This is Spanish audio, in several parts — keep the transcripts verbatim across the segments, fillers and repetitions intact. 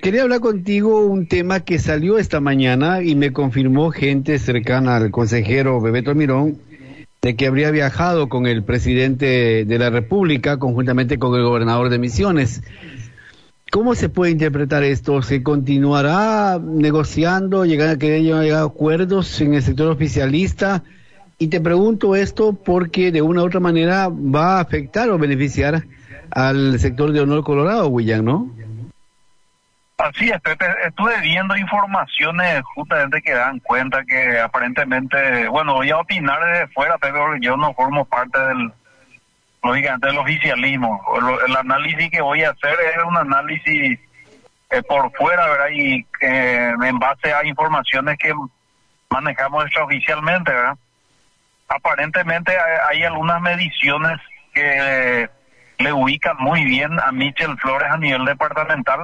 quería hablar contigo un tema que salió esta mañana y me confirmó gente cercana al consejero Bebeto Mirón de que habría viajado con el presidente de la República conjuntamente con el gobernador de Misiones. ¿Cómo se puede interpretar esto? ¿Se continuará negociando, llegar a querer llegar a acuerdos en el sector oficialista? Y te pregunto esto porque de una u otra manera va a afectar o beneficiar al sector de Honor Colorado, William, ¿no? Así es, Pepe. Estuve viendo informaciones justamente que dan cuenta que aparentemente, bueno, voy a opinar desde fuera, Pepe, porque yo no formo parte del, lógicamente, del oficialismo. El análisis que voy a hacer es un análisis eh, por fuera, ¿verdad? Y eh, en base a informaciones que manejamos extraoficialmente, ¿verdad? Aparentemente hay, hay algunas mediciones que eh, le ubican muy bien a Michel Flores a nivel departamental.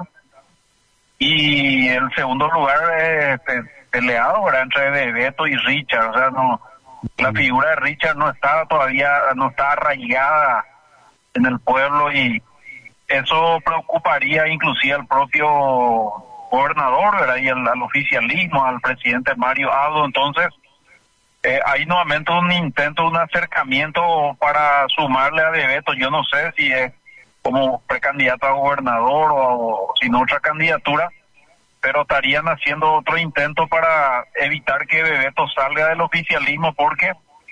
Y el segundo lugar es eh, peleado, ¿verdad?, entre Bebeto y Richard. O sea, no, la figura de Richard no está todavía, no está arraigada en el pueblo, y eso preocuparía inclusive al propio gobernador, ¿verdad?, y al, al oficialismo, al presidente Mario Abdo. Entonces, eh, hay nuevamente un intento, un acercamiento para sumarle a Bebeto. Yo no sé si es como precandidato a gobernador o, o sin otra candidatura, pero estarían haciendo otro intento para evitar que Bebeto salga del oficialismo, porque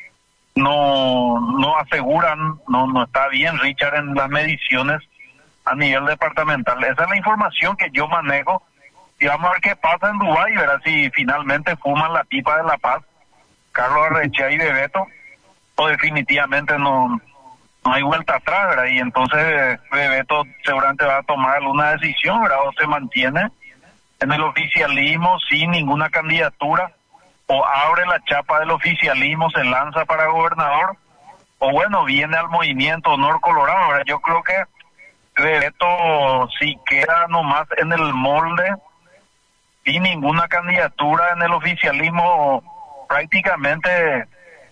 no no aseguran, no no está bien Richard en las mediciones a nivel departamental. Esa es la información que yo manejo, y vamos a ver qué pasa en Dubái, ¿verdad? Si finalmente fuman la pipa de la paz Carlos Arrechea y Bebeto, o definitivamente no no hay vuelta atrás, ¿verdad? Y entonces Bebeto seguramente va a tomar alguna decisión, ¿verdad? O se mantiene en el oficialismo sin ninguna candidatura, o abre la chapa del oficialismo, se lanza para gobernador, o bueno, viene al movimiento Honor Colorado, ¿verdad? Yo creo que Bebeto, si queda nomás en el molde, sin ninguna candidatura en el oficialismo, prácticamente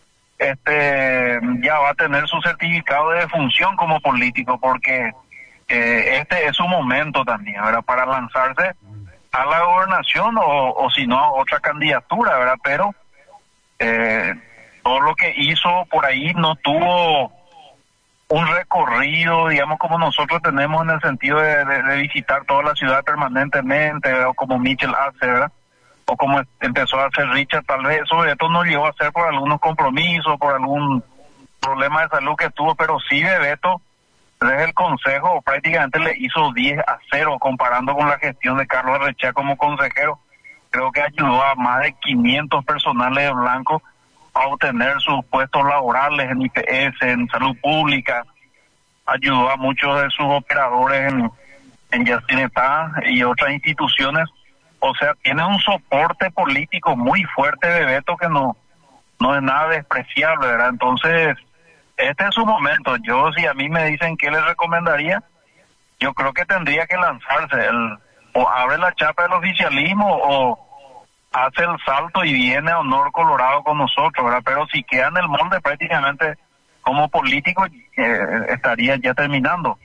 este ya va a tener su certificado de defunción como político, porque eh, este es su momento también, ¿verdad?, para lanzarse a la gobernación, o, o si no a otra candidatura, ¿verdad? Pero eh, todo lo que hizo por ahí no tuvo un recorrido, digamos, como nosotros tenemos, en el sentido de, de, de visitar toda la ciudad permanentemente, ¿verdad?, o como Michel hace, ¿verdad?, o como empezó a hacer Richard. Tal vez eso esto no llegó a hacer por algunos compromisos, por algún problema de salud que tuvo, pero sí Bebeto, desde el consejo, prácticamente le hizo diez a cero comparando con la gestión de Carlos Arrechea como consejero. Creo que ayudó a más de quinientos personales de Blanco a obtener sus puestos laborales en I P S, en salud pública. Ayudó a muchos de sus operadores en, en Yacinetá y otras instituciones. O sea, tiene un soporte político muy fuerte Bebeto, que no, no es nada despreciable, ¿verdad? Entonces, este es su momento. Yo, si a mí me dicen qué le recomendaría, yo creo que tendría que lanzarse. El, o abre la chapa del oficialismo, o hace el salto y viene a Honor Colorado con nosotros, ¿verdad? Pero si queda en el molde, prácticamente como político eh, estaría ya terminando.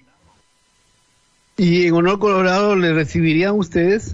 ¿Y en Honor Colorado le recibirían ustedes?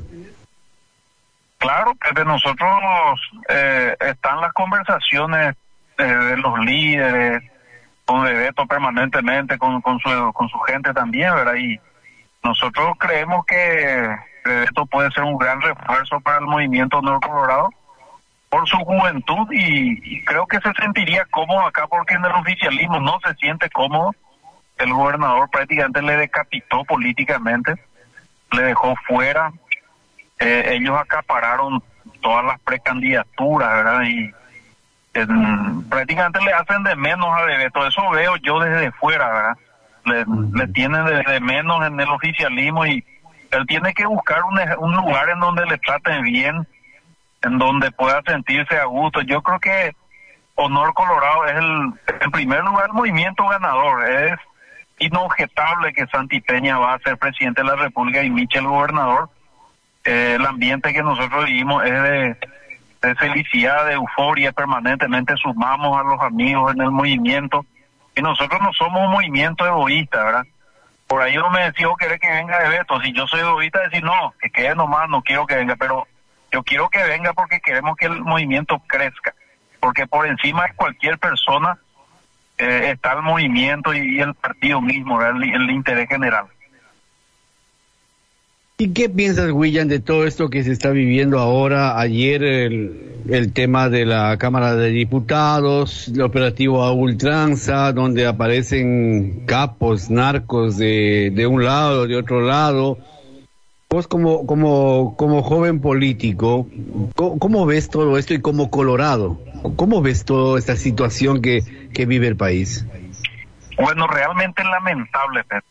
Claro que de nosotros eh, están las conversaciones eh, de los líderes, con Bebeto permanentemente, con, con su con su gente también, ¿verdad? Y nosotros creemos que Bebeto puede ser un gran refuerzo para el movimiento Honor Colorado por su juventud, y, y creo que se sentiría cómodo acá, porque en el oficialismo no se siente cómodo. El gobernador prácticamente le decapitó políticamente, le dejó fuera. Eh, ellos acapararon todas las precandidaturas, ¿verdad? Y eh, prácticamente le hacen de menos a Bebeto. Eso veo yo desde fuera, ¿verdad? Le, le tienen de, de menos en el oficialismo, y él tiene que buscar un, un lugar en donde le traten bien, en donde pueda sentirse a gusto. Yo creo que Honor Colorado es el, en primer lugar, el movimiento ganador. Es inobjetable que Santi Peña va a ser presidente de la República y Michel gobernador. Eh, el ambiente que nosotros vivimos es de, de felicidad, de euforia. Permanentemente sumamos a los amigos en el movimiento, y nosotros no somos un movimiento egoísta, ¿verdad? Por ahí no me decía, oh, querés que venga de Beto. Si yo soy egoísta, decir no, que quede nomás, no quiero que venga, pero yo quiero que venga porque queremos que el movimiento crezca. Porque por encima de cualquier persona eh, está el movimiento y, y el partido mismo, el, el interés general. ¿Y qué piensas, William, de todo esto que se está viviendo ahora? Ayer el, el tema de la Cámara de Diputados, el operativo a ultranza, donde aparecen capos, narcos de, de un lado, de otro lado. Vos como, como, como joven político, ¿cómo, cómo ves todo esto y como Colorado? ¿Cómo ves toda esta situación que, que vive el país? Bueno, realmente lamentable, Pedro.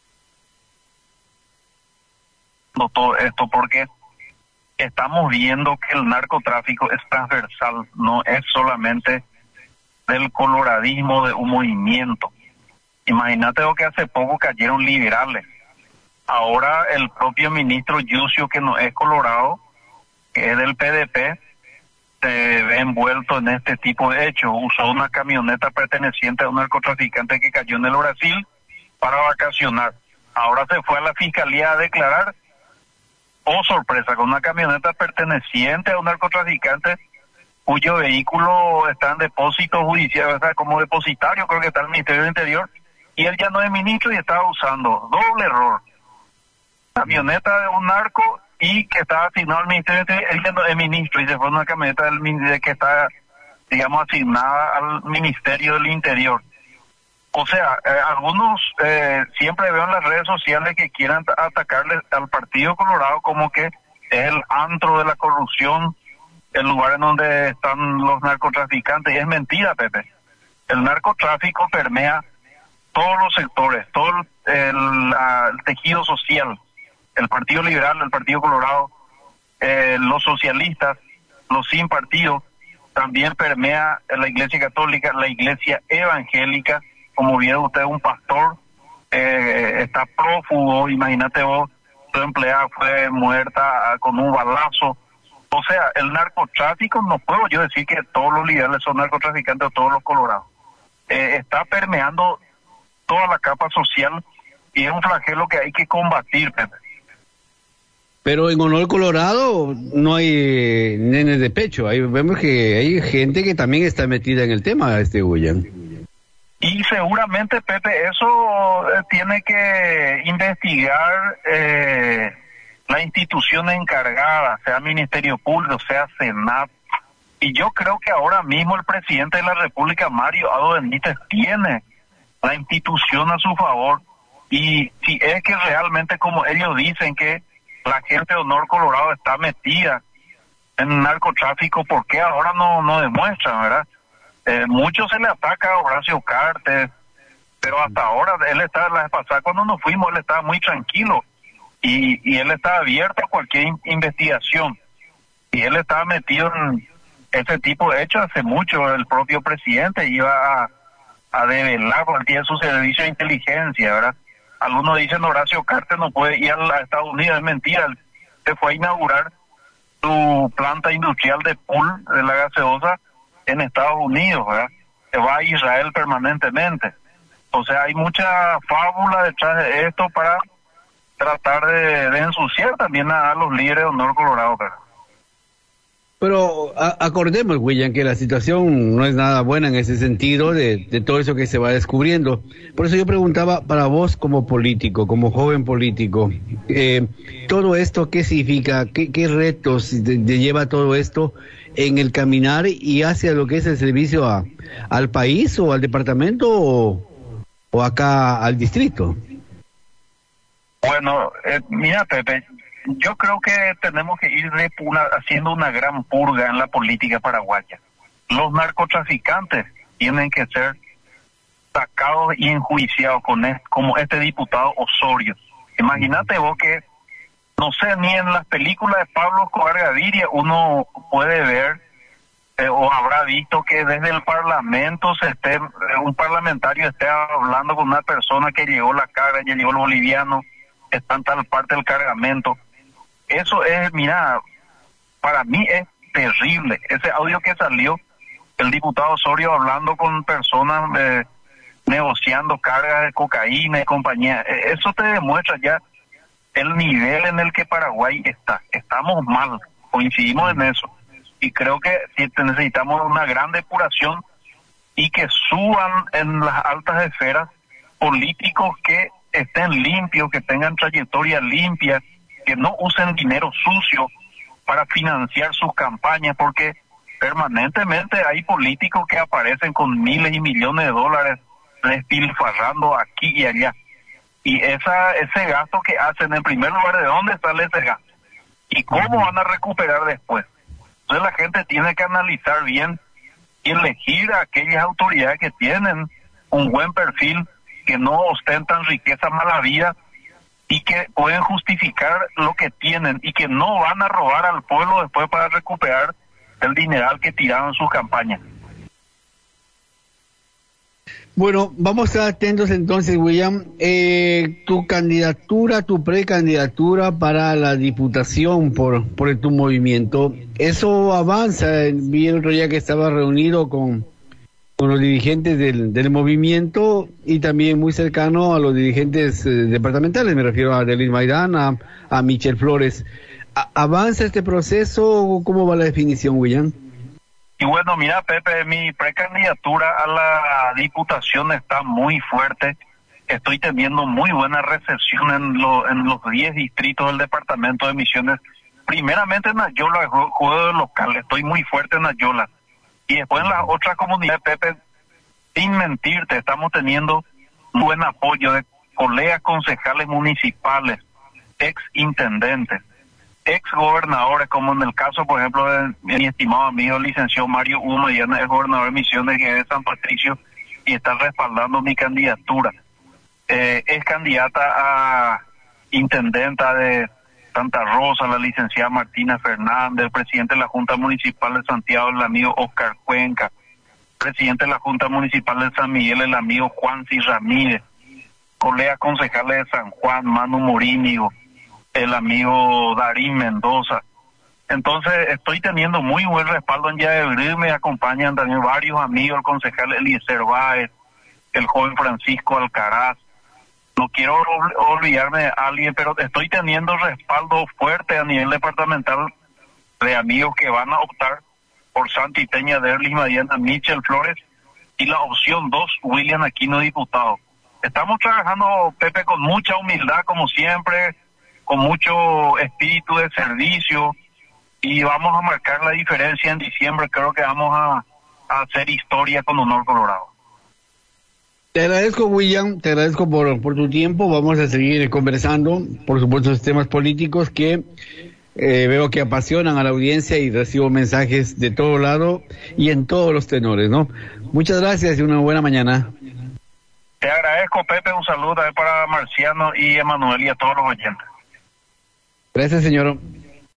Todo esto porque estamos viendo que el narcotráfico es transversal, no es solamente del coloradismo de un movimiento. Imagínate lo que hace poco cayeron liberales. Ahora el propio ministro Yucio, que no es colorado, que es del P D P, se ve envuelto en este tipo de hechos. Usó una camioneta perteneciente a un narcotraficante que cayó en el Brasil para vacacionar. Ahora se fue a la fiscalía a declarar. Oh, sorpresa, con una camioneta perteneciente a un narcotraficante cuyo vehículo está en depósito judicial, o sea, como depositario, creo que está en el Ministerio del Interior, y él ya no es ministro y estaba usando. Doble error. Camioneta de un narco y que estaba asignado al Ministerio del Interior, él ya no es ministro y se fue una camioneta del, que está, digamos, asignada al Ministerio del Interior. O sea, eh, algunos eh, siempre veo en las redes sociales que quieran atacarle al Partido Colorado como que es el antro de la corrupción, el lugar en donde están los narcotraficantes. Y es mentira, Pepe. El narcotráfico permea todos los sectores, todo el, el, la, el tejido social. El Partido Liberal, el Partido Colorado, eh, los socialistas, los sin partido, también permea la Iglesia Católica, la Iglesia Evangélica. Como vieron ustedes, un pastor eh, está prófugo, imagínate vos, su empleada fue muerta con un balazo. O sea, el narcotráfico, no puedo yo decir que todos los liberales son narcotraficantes o todos los colorados. Eh, está permeando toda la capa social y es un flagelo que hay que combatir, Pepe. Pero en Honor Colorado no hay eh, nenes de pecho, ahí vemos que hay gente que también está metida en el tema, este William. Y seguramente, Pepe, eso eh, tiene que investigar eh, la institución encargada, sea Ministerio Público, sea Senat. Y yo creo que ahora mismo el presidente de la República, Mario Abdo Benítez, tiene la institución a su favor. Y si es que realmente, como ellos dicen, que la gente de Honor Colorado está metida en narcotráfico, ¿por qué ahora no, no demuestran, verdad? Eh, mucho se le ataca a Horacio Cartes, pero hasta ahora él está, la vez pasada cuando nos fuimos, él estaba muy tranquilo y, y él estaba abierto a cualquier in- investigación y él estaba metido en ese tipo de hechos hace mucho. El propio presidente iba a, a develar porque tiene su servicio de inteligencia, ¿verdad? Algunos dicen Horacio Cartes no puede ir a Estados Unidos, es mentira. Él se fue a inaugurar su planta industrial de pool de la gaseosa en Estados Unidos, ¿verdad? Se va a Israel permanentemente. O sea, hay mucha fábula detrás de esto para tratar de, de ensuciar también a, a los líderes de Honor Colorado, ¿verdad? Pero a, acordemos, William, que la situación no es nada buena en ese sentido de, de todo eso que se va descubriendo. Por eso yo preguntaba para vos como político, como joven político, eh, todo esto, ¿qué significa? ¿Qué, qué retos te, te lleva todo esto en el caminar y hacia lo que es el servicio a, al país o al departamento o, o acá al distrito? Bueno, eh, mira, Pepe, yo creo que tenemos que ir de una, haciendo una gran purga en la política paraguaya. Los narcotraficantes tienen que ser sacados y enjuiciados con este, como este diputado Osorio. Imagínate vos que, no sé, ni en las películas de Pablo Escobar Gaviria uno puede ver eh, o habrá visto que desde el Parlamento se esté, un parlamentario esté hablando con una persona que llegó la carga, ya llegó el boliviano, está en tal parte del cargamento. Eso es, mira, para mí es terrible. Ese audio que salió, el diputado Osorio hablando con personas eh, negociando cargas de cocaína y compañía. Eso te demuestra ya el nivel en el que Paraguay está. Estamos mal, coincidimos en eso. Y creo que necesitamos una gran depuración y que suban en las altas esferas políticos que estén limpios, que tengan trayectoria limpia, que no usen dinero sucio para financiar sus campañas, porque permanentemente hay políticos que aparecen con miles y millones de dólares despilfarrando aquí y allá. Y esa ese gasto que hacen, en primer lugar, ¿de dónde sale ese gasto? ¿Y cómo van a recuperar después? Entonces la gente tiene que analizar bien y elegir a aquellas autoridades que tienen un buen perfil, que no ostentan riqueza mala vida y que pueden justificar lo que tienen y que no van a robar al pueblo después para recuperar el dineral que tiraron en sus campañas. Bueno, vamos a estar atentos entonces, William. Eh, tu candidatura, tu precandidatura para la diputación por por tu movimiento, ¿eso avanza? Vi el otro día que estaba reunido con, con los dirigentes del, del movimiento y también muy cercano a los dirigentes eh, departamentales, me refiero a Delis Maidán, a, a Michel Flores. ¿A, ¿Avanza este proceso? ¿Cómo va la definición, William? Y bueno, mira, Pepe, mi precandidatura a la diputación está muy fuerte. Estoy teniendo muy buena recepción en, lo, en los diez distritos del departamento de Misiones. Primeramente en Ayola, juego de local, estoy muy fuerte en Ayola. Y después en las otras comunidades, Pepe, sin mentirte, estamos teniendo un buen apoyo de colegas concejales municipales, ex intendentes, ex gobernadores, como en el caso, por ejemplo, de mi estimado amigo licenciado Mario Uno, y es gobernador de Misiones, que es de San Patricio, y está respaldando mi candidatura. Eh, es candidata a intendenta de Santa Rosa, la licenciada Martina Fernández, el presidente de la Junta Municipal de Santiago, el amigo Oscar Cuenca, presidente de la Junta Municipal de San Miguel, el amigo Juan C. Ramírez, colegas concejales de San Juan, Manu Morínigo, el amigo Darín Mendoza. Entonces estoy teniendo muy buen respaldo en Yadebril, me acompañan también varios amigos, el concejal Eliezer Báez, el joven Francisco Alcaraz. No quiero olvidarme de alguien, pero estoy teniendo respaldo fuerte a nivel departamental de amigos que van a optar por Santi Peña, Derlis Madiana, Michel Flores, y la opción dos, William Aquino, diputado. Estamos trabajando, Pepe, con mucha humildad, como siempre, con mucho espíritu de servicio, y vamos a marcar la diferencia en diciembre. Creo que vamos a, a hacer historia con Honor Colorado. Te agradezco, William, te agradezco por, por tu tiempo. Vamos a seguir conversando, por supuesto, los temas políticos que eh, veo que apasionan a la audiencia, y recibo mensajes de todo lado y en todos los tenores, ¿no? Muchas gracias y una buena mañana. Te agradezco, Pepe, un saludo también para Marciano y Emanuel y a todos los oyentes. Gracias, señor.